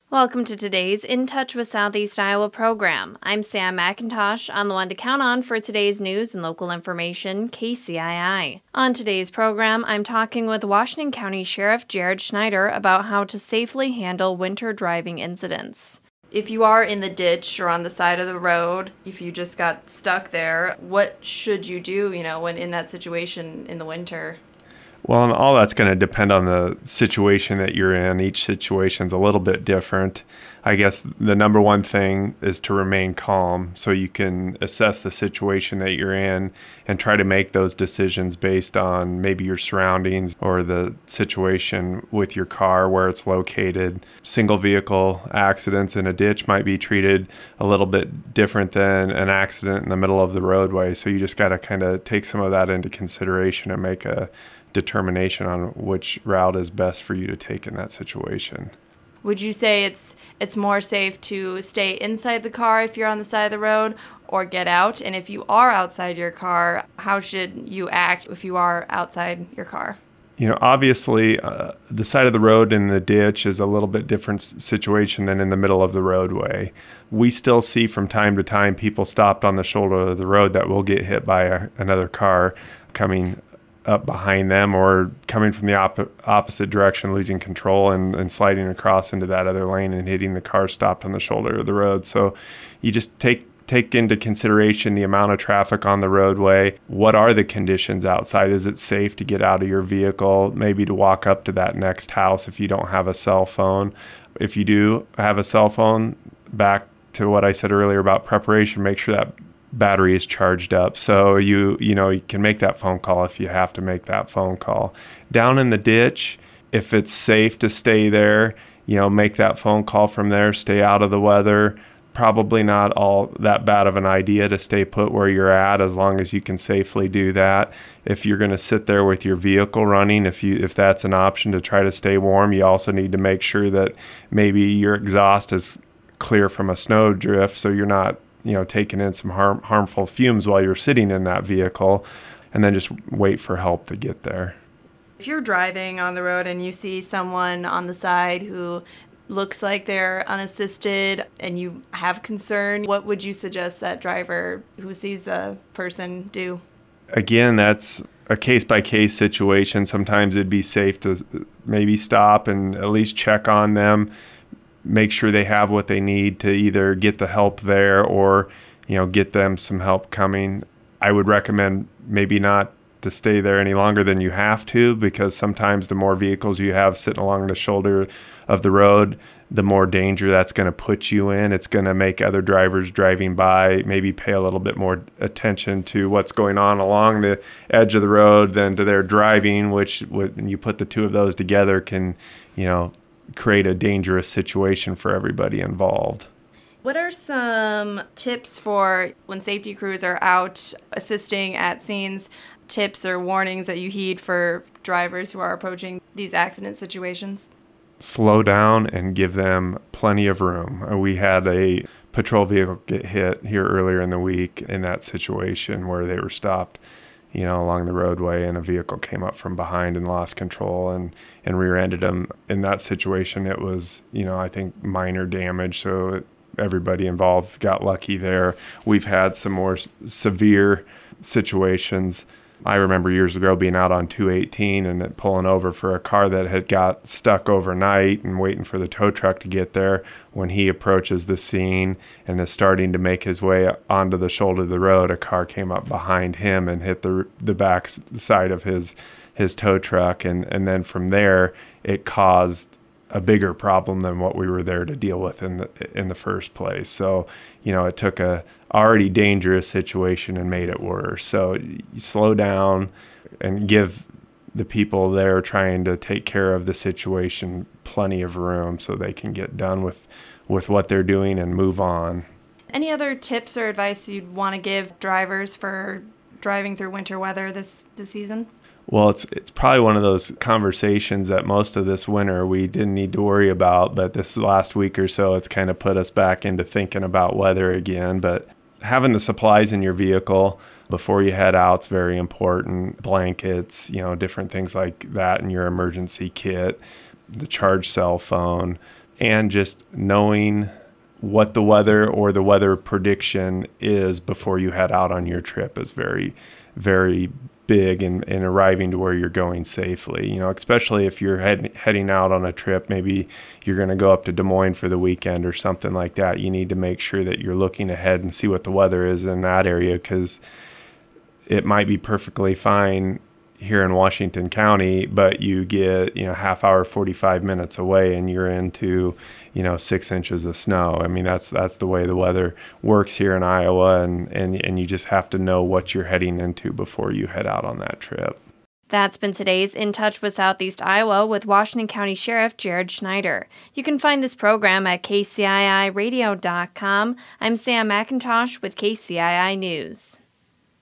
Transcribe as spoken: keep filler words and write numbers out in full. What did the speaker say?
Welcome to today's In Touch with Southeast Iowa program. I'm Sam McIntosh, on the one to count on for today's news and local information, K C I I. On today's program, I'm talking with Washington County Sheriff Jared Schneider about how to safely handle winter driving incidents. If you are in the ditch or on the side of the road, if you just got stuck there, what should you do, you know, when in that situation in the winter? Well, and all that's going to depend on the situation that you're in. Each situation's a little bit different. I guess the number one thing is to remain calm so you can assess the situation that you're in and try to make those decisions based on maybe your surroundings or the situation with your car, where it's located. Single vehicle accidents in a ditch might be treated a little bit different than an accident in the middle of the roadway. So you just got to kind of take some of that into consideration and make a determination on which route is best for you to take in that situation. Would you say it's it's more safe to stay inside the car if you're on the side of the road, or get out? And if you are outside your car, how should you act if you are outside your car? You know, obviously, uh, the side of the road in the ditch is a little bit different situation than in the middle of the roadway. We still see from time to time people stopped on the shoulder of the road that will get hit by a, another car coming up behind them or coming from the op- opposite direction, losing control and, and sliding across into that other lane and hitting the car stopped on the shoulder of the road. So you just take take into consideration the amount of traffic on the roadway. What are the conditions outside? Is it safe to get out of your vehicle, maybe to walk up to that next house if you don't have a cell phone? If you do have a cell phone, back to what I said earlier about preparation, make sure that battery is charged up. So you you know you can make that phone call if you have to make that phone call. Down in the ditch, if it's safe to stay there, you know, make that phone call from there, stay out of the weather. Probably not all that bad of an idea to stay put where you're at, as long as you can safely do that. If you're going to sit there with your vehicle running, if you if that's an option to try to stay warm, you also need to make sure that maybe your exhaust is clear from a snow drift, so you're not you know, taking in some harm, harmful fumes while you're sitting in that vehicle, and then just wait for help to get there. If you're driving on the road and you see someone on the side who looks like they're unassisted and you have concern, what would you suggest that driver who sees the person do? Again, that's a case-by-case situation. Sometimes it'd be safe to maybe stop and at least check on them, make sure they have what they need to either get the help there or, you know, get them some help coming. I would recommend maybe not to stay there any longer than you have to, because sometimes the more vehicles you have sitting along the shoulder of the road, the more danger that's going to put you in. It's going to make other drivers driving by maybe pay a little bit more attention to what's going on along the edge of the road than to their driving, which when you put the two of those together can, you know, create a dangerous situation for everybody involved. What are some tips for when safety crews are out assisting at scenes, tips or warnings that you heed for drivers who are approaching these accident situations? Slow down and give them plenty of room. We had a patrol vehicle get hit here earlier in the week in that situation where they were stopped, you know, along the roadway, and a vehicle came up from behind and lost control and, and rear-ended them. In that situation, it was, you know, I think minor damage, so it, everybody involved got lucky there. We've had some more s- severe situations. I remember years ago being out on two eighteen and it pulling over for a car that had got stuck overnight and waiting for the tow truck to get there. When he approaches the scene and is starting to make his way onto the shoulder of the road, a car came up behind him and hit the the back side of his his tow truck. And, and then from there, it caused a bigger problem than what we were there to deal with in the in the first place. So, you know, it took a already dangerous situation and made it worse. So you slow down and give the people there trying to take care of the situation plenty of room so they can get done with, with what they're doing and move on. Any other tips or advice you'd want to give drivers for driving through winter weather this, this season? Well, it's it's probably one of those conversations that most of this winter we didn't need to worry about, but this last week or so, it's kind of put us back into thinking about weather again. But having the supplies in your vehicle before you head out is very important. Blankets, you know, different things like that in your emergency kit, the charged cell phone, and just knowing what the weather or the weather prediction is before you head out on your trip is very, very big in, in arriving to where you're going safely. You know, especially if you're head, heading out on a trip, maybe you're going to go up to Des Moines for the weekend or something like that. You need to make sure that you're looking ahead and see what the weather is in that area, because it might be perfectly fine here in Washington County, but you get, you know, half hour, forty-five minutes away and you're into, you know, six inches of snow. I mean, that's that's the way the weather works here in Iowa, and, and, and you just have to know what you're heading into before you head out on that trip. That's been today's In Touch with Southeast Iowa with Washington County Sheriff Jared Schneider. You can find this program at K C I I radio dot com. I'm Sam McIntosh with K C I I News.